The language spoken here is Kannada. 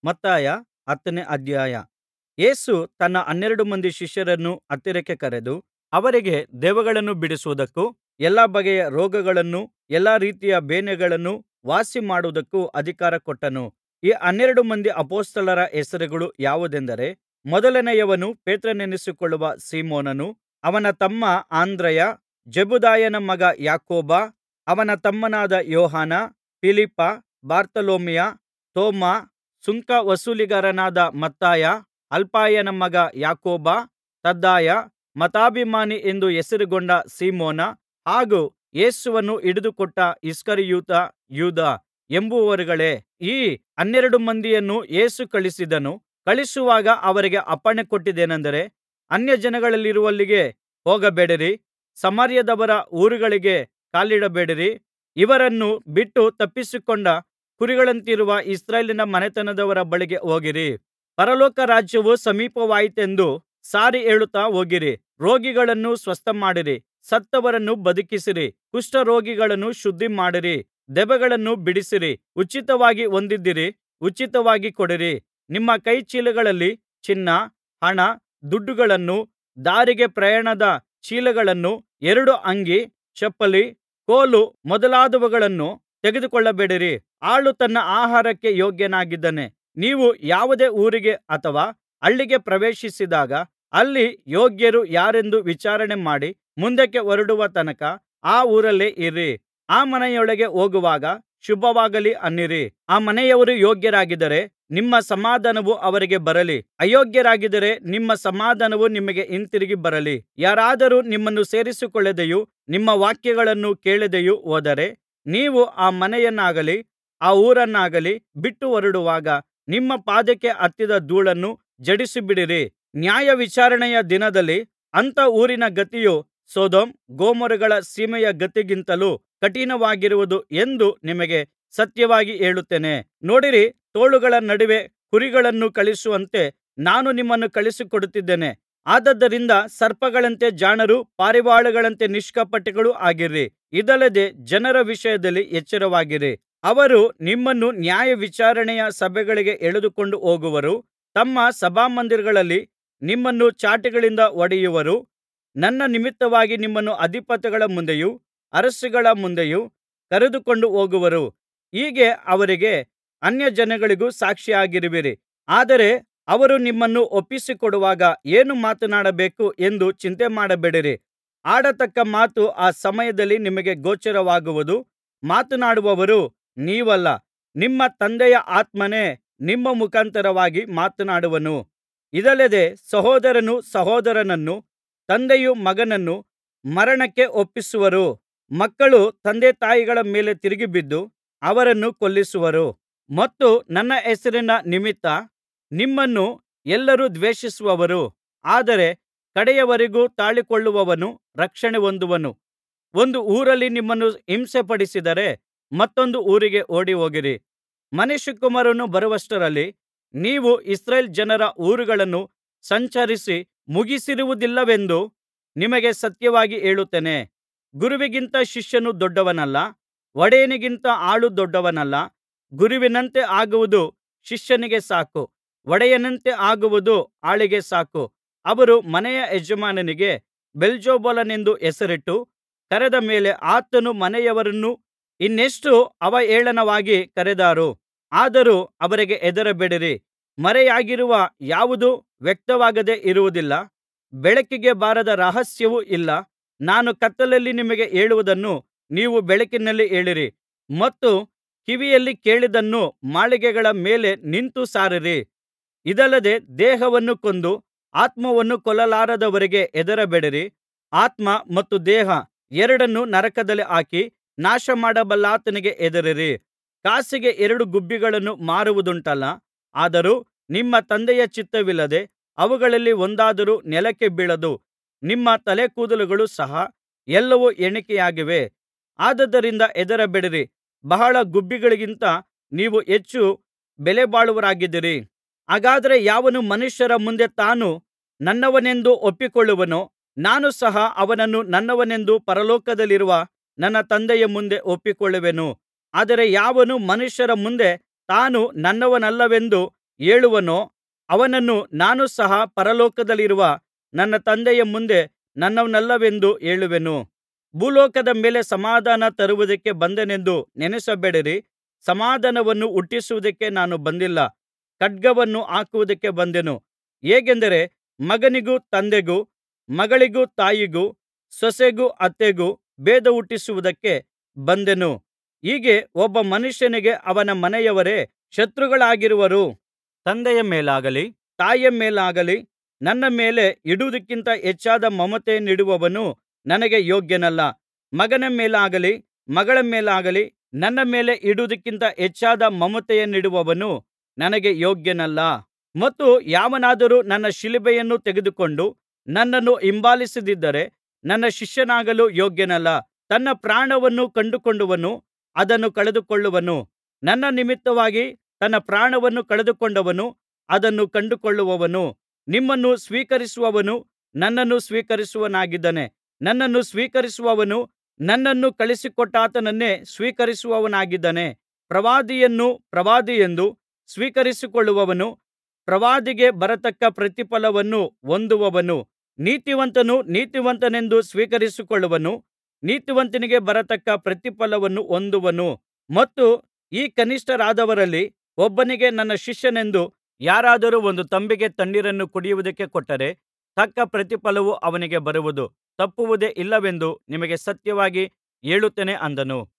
ಮತ್ತಾಯ 10ನೇ ಅಧ್ಯಾಯ. ಯೇಸು ತನ್ನ 12 ಮಂದಿ ಶಿಷ್ಯರನ್ನು ಹತ್ತಿರಕ್ಕೆ ಕರೆದು ಅವರಿಗೆ ದೆವ್ವಗಳನ್ನು ಬಿಡಿಸುವುದಕ್ಕೂ ಎಲ್ಲಾ ಬಗೆಯ ರೋಗಗಳನ್ನೂ ಎಲ್ಲಾ ರೀತಿಯ ಬೇನೆಗಳನ್ನೂ ವಾಸಿಮಾಡುವುದಕ್ಕೂ ಅಧಿಕಾರ ಕೊಟ್ಟನು. ಈ 12 ಮಂದಿ ಅಪೊಸ್ತಲರ ಹೆಸರುಗಳು ಯಾವುದೆಂದರೆ, ಮೊದಲನೆಯವನು ಪೇತ್ರನೆನಿಸಿಕೊಳ್ಳುವ ಸೀಮೋನನು, ಅವನ ತಮ್ಮ ಅಂದ್ರೆಯ, ಜೆಬೆದಾಯನ ಮಗ ಯಾಕೋಬ, ಅವನ ತಮ್ಮನಾದ ಯೋಹಾನ, ಫಿಲಿಪ್ಪ, ಬಾರ್ತೊಲೊಮಾಯ, ತೋಮ, ಸುಂಕ ವಸೂಲಿಗಾರನಾದ ಮತ್ತಾಯ, ಅಲ್ಫಾಯನ ಮಗ ಯಾಕೋಬ, ತದ್ದಾಯ, ಮತಾಭಿಮಾನಿ ಎಂದು ಹೆಸರುಗೊಂಡ ಸೀಮೋನ, ಹಾಗೂ ಯೇಸುವನ್ನು ಹಿಡಿದುಕೊಟ್ಟ ಇಸ್ಕರಿಯೋತ ಯೂದ ಎಂಬುವರುಗಳೇ. ಈ 12 ಮಂದಿಯನ್ನು ಯೇಸು ಕಳುಹಿಸಿದನು. ಕಳುಹಿಸುವಾಗ ಅವರಿಗೆ ಅಪ್ಪಣೆ ಕೊಟ್ಟದ್ದೇನೆಂದರೆ, ಅನ್ಯಜನಗಳಿರುವಲ್ಲಿಗೆ ಹೋಗಬೇಡಿರಿ, ಸಮಾರ್ಯದವರ ಊರುಗಳಿಗೆ ಕಾಲಿಡಬೇಡಿರಿ, ಇವರನ್ನು ಬಿಟ್ಟು ತಪ್ಪಿಸಿಕೊಂಡ ಕುರಿಗಳಂತಿರುವ ಇಸ್ರಾಯೇಲಿನ ಮನೆತನದವರ ಬಳಿಗೆ ಹೋಗಿರಿ. ಪರಲೋಕ ರಾಜ್ಯವು ಸಮೀಪವಾಯಿತೆಂದು ಸಾರಿ ಹೇಳುತ್ತಾ ಹೋಗಿರಿ. ರೋಗಿಗಳನ್ನು ಸ್ವಸ್ಥಮಾಡಿರಿ, ಸತ್ತವರನ್ನು ಬದುಕಿಸಿರಿ, ಕುಷ್ಠರೋಗಿಗಳನ್ನು ಶುದ್ಧಿಮಾಡಿರಿ, ದೆವ್ವಗಳನ್ನು ಬಿಡಿಸಿರಿ. ಉಚಿತವಾಗಿ ಹೊಂದಿದ್ದೀರಿ, ಉಚಿತವಾಗಿ ಕೊಡಿರಿ. ನಿಮ್ಮ ಕೈಚೀಲಗಳಲ್ಲಿ ಚಿನ್ನ, ಹಣ, ದುಡ್ಡುಗಳನ್ನೂ, ದಾರಿಗೆ ಪ್ರಯಾಣದ ಚೀಲಗಳನ್ನೂ, 2 ಅಂಗಿ, ಚಪ್ಪಲಿ, ಕೋಲು ಮೊದಲಾದವುಗಳನ್ನು ತೆಗೆದುಕೊಳ್ಳಬೇಡಿರಿ. ಆಳು ತನ್ನ ಆಹಾರಕ್ಕೆ ಯೋಗ್ಯನಾಗಿದ್ದಾನೆ. ನೀವು ಯಾವುದೇ ಊರಿಗೆ ಅಥವಾ ಹಳ್ಳಿಗೆ ಪ್ರವೇಶಿಸಿದಾಗ ಅಲ್ಲಿ ಯೋಗ್ಯರು ಯಾರೆಂದು ವಿಚಾರಣೆ ಮಾಡಿ ಮುಂದಕ್ಕೆ ಹೊರಡುವ ತನಕ ಆ ಊರಲ್ಲೇ ಇರಿ. ಆ ಮನೆಯೊಳಗೆ ಹೋಗುವಾಗ ಶುಭವಾಗಲಿ ಅನ್ನಿರಿ. ಆ ಮನೆಯವರು ಯೋಗ್ಯರಾಗಿದ್ದರೆ ನಿಮ್ಮ ಸಮಾಧಾನವು ಅವರಿಗೆ ಬರಲಿ, ಅಯೋಗ್ಯರಾಗಿದ್ದರೆ ನಿಮ್ಮ ಸಮಾಧಾನವು ನಿಮಗೆ ಹಿಂತಿರುಗಿ ಬರಲಿ. ಯಾರಾದರೂ ನಿಮ್ಮನ್ನು ಸೇರಿಸಿಕೊಳ್ಳದೆಯೂ ನಿಮ್ಮ ವಾಕ್ಯಗಳನ್ನು ಕೇಳದೆಯೂ ಹೋದರೆ, ನೀವು ಆ ಮನೆಯನ್ನಾಗಲಿ ಆ ಊರನ್ನಾಗಲಿ ಬಿಟ್ಟು ಹೊರಡುವಾಗ ನಿಮ್ಮ ಪಾದಕ್ಕೆ ಹತ್ತಿದ ಧೂಳನ್ನು ಝಾಡಿಸಿಬಿಡಿರಿ. ನ್ಯಾಯವಿಚಾರಣೆಯ ದಿನದಲ್ಲಿ ಅಂಥ ಊರಿನ ಗತಿಯು ಸೊದೋಮ್ ಗೊಮೋರಗಳ ಸೀಮೆಯ ಗತಿಗಿಂತಲೂ ಕಠಿಣವಾಗಿರುವುದು ಎಂದು ನಿಮಗೆ ಸತ್ಯವಾಗಿ ಹೇಳುತ್ತೇನೆ. ನೋಡಿರಿ, ತೋಳುಗಳ ನಡುವೆ ಕುರಿಗಳನ್ನು ಕಳುಹಿಸುವಂತೆ ನಾನು ನಿಮ್ಮನ್ನು ಕಳುಹಿಸಿಕೊಡುತ್ತಿದ್ದೇನೆ. ಆದುದರಿಂದ ಸರ್ಪಗಳಂತೆ ಜಾಣರೂ ಪಾರಿವಾಳಗಳಂತೆ ನಿಷ್ಕಪಟಿಗಳೂ ಆಗಿರಿ. ಇದಲ್ಲದೆ ಜನರ ವಿಷಯದಲ್ಲಿ ಎಚ್ಚರವಾಗಿರಿ. ಅವರು ನಿಮ್ಮನ್ನು ನ್ಯಾಯವಿಚಾರಣೆಯ ಸಭೆಗಳಿಗೆ ಎಳೆದುಕೊಂಡು ಹೋಗುವರು. ತಮ್ಮ ಸಭಾಮಂದಿರಗಳಲ್ಲಿ ನಿಮ್ಮನ್ನು ಚಾಟಿಗಳಿಂದ ಹೊಡೆಯುವರು. ನನ್ನ ನಿಮಿತ್ತವಾಗಿ ನಿಮ್ಮನ್ನು ಅಧಿಪತಿಗಳ ಮುಂದೆಯೂ ಅರಸುಗಳ ಮುಂದೆಯೂ ಕರೆದುಕೊಂಡು ಹೋಗುವರು. ಹೀಗೆ ಅವರಿಗೂ ಅನ್ಯಜನಗಳಿಗೂ ಸಾಕ್ಷಿಯಾಗಿರುವಿರಿ. ಆದರೆ ಅವರು ನಿಮ್ಮನ್ನು ಒಪ್ಪಿಸಿಕೊಡುವಾಗ ಏನು ಮಾತನಾಡಬೇಕು ಎಂದು ಚಿಂತೆಮಾಡಬೇಡಿರಿ. ಆಡತಕ್ಕ ಮಾತು ಆ ಸಮಯದಲ್ಲಿ ನಿಮಗೆ ಗೋಚರವಾಗುವುದು. ಮಾತನಾಡುವವರು ನೀವಲ್ಲ, ನಿಮ್ಮ ತಂದೆಯ ಆತ್ಮನೇ ನಿಮ್ಮ ಮುಖಾಂತರವಾಗಿ ಮಾತನಾಡುವನು. ಇದಲ್ಲದೆ ಸಹೋದರನು ಸಹೋದರನನ್ನು, ತಂದೆಯು ಮಗನನ್ನು ಮರಣಕ್ಕೆ ಒಪ್ಪಿಸುವರು. ಮಕ್ಕಳು ತಂದೆತಾಯಿಗಳ ಮೇಲೆ ತಿರುಗಿಬಿದ್ದು ಅವರನ್ನು ಕೊಲ್ಲಿಸುವರು. ಮತ್ತು ನನ್ನ ಹೆಸರಿನ ನಿಮಿತ್ತ ನಿಮ್ಮನ್ನು ಎಲ್ಲರೂ ದ್ವೇಷಿಸುವರು. ಆದರೆ ಕಡೆಯವರೆಗೂ ತಾಳಿಕೊಳ್ಳುವವನು ರಕ್ಷಣೆ ಹೊಂದುವನು. ಒಂದು ಊರಲ್ಲಿ ನಿಮ್ಮನ್ನು ಹಿಂಸೆಪಡಿಸಿದರೆ ಮತ್ತೊಂದು ಊರಿಗೆ ಓಡಿಹೋಗಿರಿ. ಮನುಷ್ಯಕುಮಾರನು ಬರುವಷ್ಟರಲ್ಲಿ ನೀವು ಇಸ್ರಾಯೇಲ್ ಜನರ ಊರುಗಳನ್ನು ಸಂಚರಿಸಿ ಮುಗಿಸಿರುವುದಿಲ್ಲವೆಂದು ನಿಮಗೆ ಸತ್ಯವಾಗಿ ಹೇಳುತ್ತೇನೆ. ಗುರುವಿಗಿಂತ ಶಿಷ್ಯನು ದೊಡ್ಡವನಲ್ಲ, ಒಡೆಯನಿಗಿಂತ ಆಳು ದೊಡ್ಡವನಲ್ಲ. ಗುರುವಿನಂತೆ ಆಗುವುದು ಶಿಷ್ಯನಿಗೆ ಸಾಕು, ಒಡೆಯನಂತೆ ಆಗುವುದು ಆಳಿಗೆ ಸಾಕು. ಅವರು ಮನೆಯ ಯಜಮಾನನಿಗೆ ಬೆಲ್ಜೆಬೂಲನೆಂದು ಹೆಸರಿಟ್ಟು ಕರೆದ ಮೇಲೆ ಆತನು ಮನೆಯವರನ್ನು ಇನ್ನೆಷ್ಟು ಅವಹೇಳನವಾಗಿ ಕರೆದಾರು. ಆದರೂ ಅವರಿಗೆ ಹೆದರಬೇಡಿರಿ. ಮರೆಯಾಗಿರುವ ಯಾವುದೂ ವ್ಯಕ್ತವಾಗದೆ ಇರುವುದಿಲ್ಲ, ಬೆಳಕಿಗೆ ಬಾರದ ರಹಸ್ಯವೂ ಇಲ್ಲ. ನಾನು ಕತ್ತಲಲ್ಲಿ ನಿಮಗೆ ಹೇಳುವುದನ್ನು ನೀವು ಬೆಳಕಿನಲ್ಲಿ ಹೇಳಿರಿ, ಮತ್ತು ಕಿವಿಯಲ್ಲಿ ಕೇಳಿದ್ದನ್ನು ಮಾಳಿಗೆಗಳ ಮೇಲೆ ನಿಂತು ಸಾರಿರಿ. ಇದಲ್ಲದೆ ದೇಹವನ್ನು ಕೊಂದು ಆತ್ಮವನ್ನು ಕೊಲ್ಲಲಾರದವರಿಗೆ ಹೆದರಬೇಡಿರಿ. ಆತ್ಮ ಮತ್ತು ದೇಹ ಎರಡನ್ನೂ ನರಕದಲ್ಲಿ ಹಾಕಿ ನಾಶಮಾಡಬಲ್ಲಾತನಿಗೆ ಹೆದರಿರಿ. ಕಾಸಿಗೆ 2 ಗುಬ್ಬಿಗಳನ್ನು ಮಾರುವುದುಂಟಲ್ಲ, ಆದರೂ ನಿಮ್ಮ ತಂದೆಯ ಚಿತ್ತವಿಲ್ಲದೆ ಅವುಗಳಲ್ಲಿ ಒಂದಾದರೂ ನೆಲಕ್ಕೆ ಬೀಳದು. ನಿಮ್ಮ ತಲೆಕೂದಲುಗಳು ಸಹ ಎಲ್ಲವೂ ಎಣಿಕೆಯಾಗಿವೆ. ಆದುದರಿಂದ ಹೆದರಬೇಡಿರಿ. ಬಹಳ ಗುಬ್ಬಿಗಳಿಗಿಂತ ನೀವು ಹೆಚ್ಚು ಬೆಲೆಬಾಳುವವರಾಗಿದ್ದೀರಿ. ಹಾಗಾದರೆ ಯಾವನು ಮನುಷ್ಯರ ಮುಂದೆ ತಾನು ನನ್ನವನೆಂದು ಒಪ್ಪಿಕೊಳ್ಳುವನೋ, ನಾನು ಸಹ ಅವನನ್ನು ನನ್ನವನೆಂದು ಪರಲೋಕದಲ್ಲಿರುವ ನನ್ನ ತಂದೆಯ ಮುಂದೆ ಒಪ್ಪಿಕೊಳ್ಳುವೆನು. ಆದರೆ ಯಾವನು ಮನುಷ್ಯರ ಮುಂದೆ ತಾನು ನನ್ನವನಲ್ಲವೆಂದು ಹೇಳುವನೋ ಅವನನ್ನು ನಾನು ಸಹ ಪರಲೋಕದಲ್ಲಿರುವ ನನ್ನ ತಂದೆಯ ಮುಂದೆ ನನ್ನವನಲ್ಲವೆಂದು ಹೇಳುವೆನು. ಭೂಲೋಕದ ಮೇಲೆ ಸಮಾಧಾನ ತರುವುದಕ್ಕೆ ಬಂದೆನೆಂದು ನೆನಸಬೇಡಿರಿ. ಸಮಾಧಾನವನ್ನು ಹುಟ್ಟಿಸುವುದಕ್ಕೆ ನಾನು ಬಂದಿಲ್ಲ, ಖಡ್ಗವನ್ನು ಹಾಕುವುದಕ್ಕೆ ಬಂದೆನು. ಹೇಗೆಂದರೆ ಮಗನಿಗೂ ತಂದೆಗೂ, ಮಗಳಿಗೂ ತಾಯಿಗೂ, ಸೊಸೆಗೂ ಅತ್ತೆಗೂ ಭೇದಹುಟ್ಟಿಸುವುದಕ್ಕೆ ಬಂದೆನು. ಹೀಗೆ ಒಬ್ಬ ಮನುಷ್ಯನಿಗೆ ಅವನ ಮನೆಯವರೇ ಶತ್ರುಗಳಾಗಿರುವರು. ತಂದೆಯ ಮೇಲಾಗಲಿ ತಾಯಿಯ ಮೇಲಾಗಲಿ ನನ್ನ ಮೇಲೆ ಇಡುವುದಕ್ಕಿಂತ ಹೆಚ್ಚಾದ ಮಮತೆಯನ್ನಿಡುವವನು ನನಗೆ ಯೋಗ್ಯನಲ್ಲ. ಮಗನ ಮೇಲಾಗಲಿ ಮಗಳ ಮೇಲಾಗಲಿ ನನ್ನ ಮೇಲೆ ಇಡುವುದಕ್ಕಿಂತ ಹೆಚ್ಚಾದ ಮಮತೆಯನ್ನಿಡುವವನು ನನಗೆ ಯೋಗ್ಯನಲ್ಲ. ಮತ್ತು ಯಾವನಾದರೂ ನನ್ನ ಶಿಲುಬೆಯನ್ನು ತೆಗೆದುಕೊಂಡು ನನ್ನನ್ನು ಹಿಂಬಾಲಿಸದಿದ್ದರೆ ನನ್ನ ಶಿಷ್ಯನಾಗಲು ಯೋಗ್ಯನಲ್ಲ. ತನ್ನ ಪ್ರಾಣವನ್ನು ಕಂಡುಕೊಂಡವನು ಅದನ್ನು ಕಳೆದುಕೊಳ್ಳುವನು. ನನ್ನ ನಿಮಿತ್ತವಾಗಿ ತನ್ನ ಪ್ರಾಣವನ್ನು ಕಳೆದುಕೊಂಡವನು ಅದನ್ನು ಕಂಡುಕೊಳ್ಳುವನು. ನಿಮ್ಮನ್ನು ಸ್ವೀಕರಿಸುವವನು ನನ್ನನ್ನು ಸ್ವೀಕರಿಸುವವನಾಗಿದ್ದಾನೆ. ನನ್ನನ್ನು ಸ್ವೀಕರಿಸುವವನು ನನ್ನನ್ನು ಕಳುಹಿಸಿಕೊಟ್ಟಾತನನ್ನೇ ಸ್ವೀಕರಿಸುವವನಾಗಿದ್ದಾನೆ. ಪ್ರವಾದಿಯನ್ನು ಪ್ರವಾದಿಯೆಂದು ಸ್ವೀಕರಿಸಿಕೊಳ್ಳುವವನು ಪ್ರವಾದಿಗೆ ಬರತಕ್ಕ ಪ್ರತಿಫಲವನ್ನು ಹೊಂದುವನು. ನೀತಿವಂತನು ನೀತಿವಂತನೆಂದು ಸ್ವೀಕರಿಸಿಕೊಳ್ಳುವವನು ನೀತಿವಂತನಿಗೆ ಬರತಕ್ಕ ಪ್ರತಿಫಲವನ್ನು ಹೊಂದುವನು. ಮತ್ತು ಈ ಕನಿಷ್ಠರಾದವರಲ್ಲಿ ಒಬ್ಬನಿಗೆ ನನ್ನ ಶಿಷ್ಯನೆಂದು ಯಾರಾದರೂ ಒಂದು ತಂಬಿಗೆ ತಣ್ಣೀರನ್ನು ಕುಡಿಯುವುದಕ್ಕೆ ಕೊಟ್ಟರೆ ತಕ್ಕ ಪ್ರತಿಫಲವು ಅವನಿಗೆ ಬರುವುದು, ತಪ್ಪುವುದೇ ಇಲ್ಲವೆಂದು ನಿಮಗೆ ಸತ್ಯವಾಗಿ ಹೇಳುತ್ತೇನೆ ಅಂದನು.